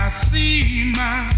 see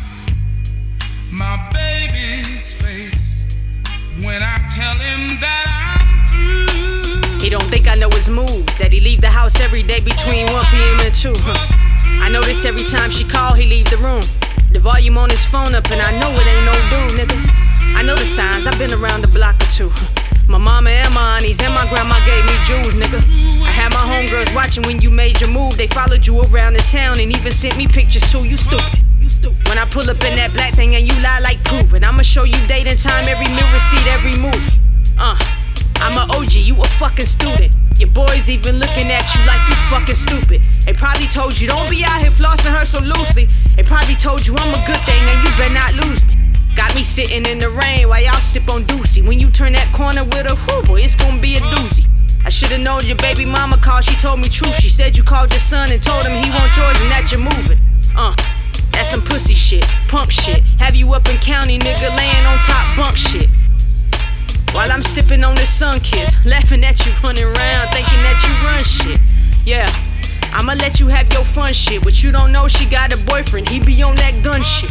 my baby's face when I tell him that I'm through. He don't think I know his move, that he leave the house every day between 1 p.m. and 2. I notice every time she call, he leave the room. The volume on his phone up and I know it ain't no dude, nigga. I know the signs, I've been around the block or two. My mama and my aunties and my grandma gave me jewels, nigga. I had my homegirls watching when you made your move. They followed you around the town and even sent me pictures too. You stupid. When I pull up in that black thing and you lie like proof. And I'ma show you date and time, every meal receipt, every movie. I'm a OG, you a fucking student. Your boys even looking at you like you fucking stupid. They probably told you don't be out here flossing her so loosely. They probably told you I'm a good thing and you better not lose me. Got me sitting in the rain while y'all sip on Doocy. When you turn that corner with a whoo boy, it's gonna be a doozy. I should've known your baby mama called, she told me true. She said you called your son and told him he want yours and that you're moving. That's some pussy shit, punk shit. Have you up in county, nigga, laying on top bunk shit. While I'm sipping on this sun kiss, laughing at you running around, thinking that you run shit. Yeah, I'ma let you have your fun shit, but you don't know she got a boyfriend, he be on that gun shit.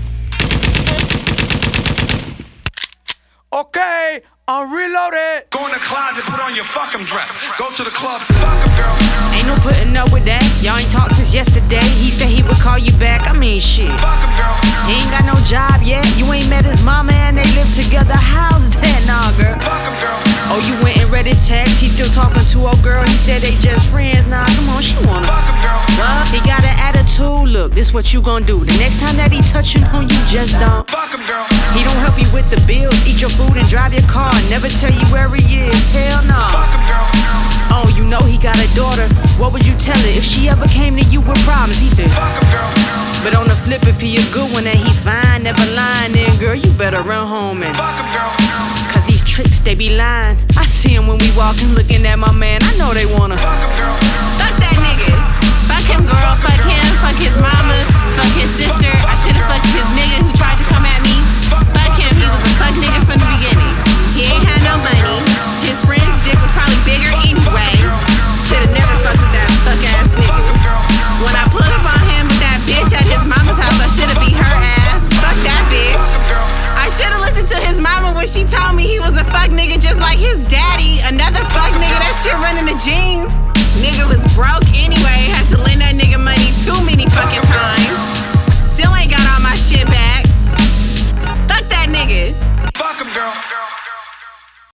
Okay, I'm reloaded. Go in the closet, put on your fucking dress. Go to the club, fuck him, girl. Ain't no putting up with that. Y'all ain't talked since yesterday. He said he would call you back. I mean, shit. Fuck him, girl. He ain't got no job yet. You ain't met his mama and they live together. How's that, nah, girl? Fuck him, girl. Oh, you went and read his text. He still talking to old girl. He said they just friends. Nah, come on, she wanna. Fuck him, girl. Well, he got an attitude. Look, this what you gon' do. The next time that he touching on you, just don't. Fuck him, girl. He don't help you with the bills, eat your food and drive your car. Never tell you where he is. Hell no. Fuck him, girl. Oh, you know he got a daughter. What would you tell her if she ever came to you with problems? He said, fuck him, girl. But on the flip, if he a good one and he fine, never lying, then girl, you better run home and fuck him, girl. Cause these tricks, they be lying. I see him when we walking, looking at my man. I know they wanna fuck him, girl. Fuck that nigga. Fuck him, girl. Fuck him. Fuck his mama. Fuck his sister. I should've fucked his nigga who tried to come at me. Fuck him. He was a fuck nigga from the beginning. He ain't had no money. His friend's dick was probably bigger anyway. Should've never fucked with that fuck ass nigga. When I put up on him with that bitch at his mama's house, I should've beat her ass. Fuck that bitch. I should've listened to his mama when she told me he was a fuck nigga just like his daddy. Another fuck nigga, that shit running the jeans. Nigga was broke anyway, had to lend that nigga